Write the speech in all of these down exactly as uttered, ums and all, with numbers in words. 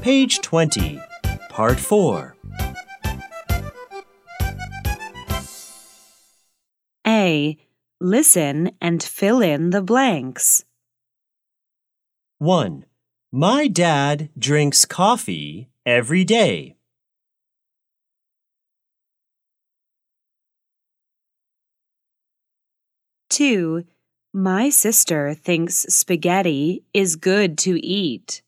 Page twenty, Part four. A. Listen and fill in the blanks. one. My dad drinks coffee every day. two. My sister thinks spaghetti is good to eat.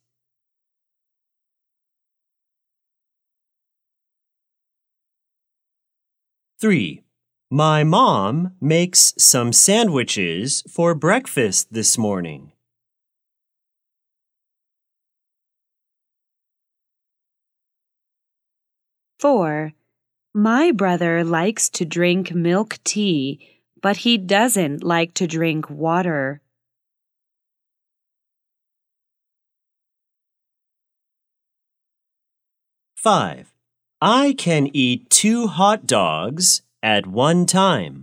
three. My mom makes some sandwiches for breakfast this morning. four. My brother likes to drink milk tea, but he doesn't like to drink water. five. I can eat two hot dogs at one time.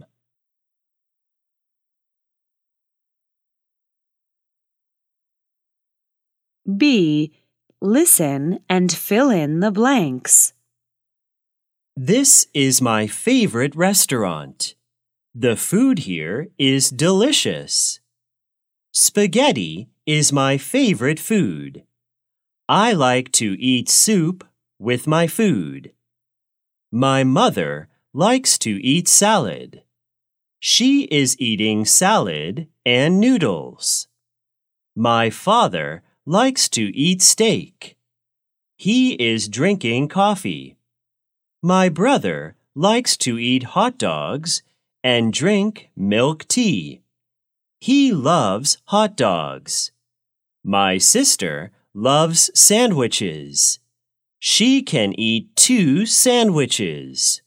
B. Listen and fill in the blanks. This is my favorite restaurant. The food here is delicious. Spaghetti is my favorite food. I like to eat soup with my food. My mother likes to eat salad. She is eating salad and noodles. My father likes to eat steak. He is drinking coffee. My brother likes to eat hot dogs and drink milk tea. He loves hot dogs. My sister loves sandwiches. She can eat two sandwiches.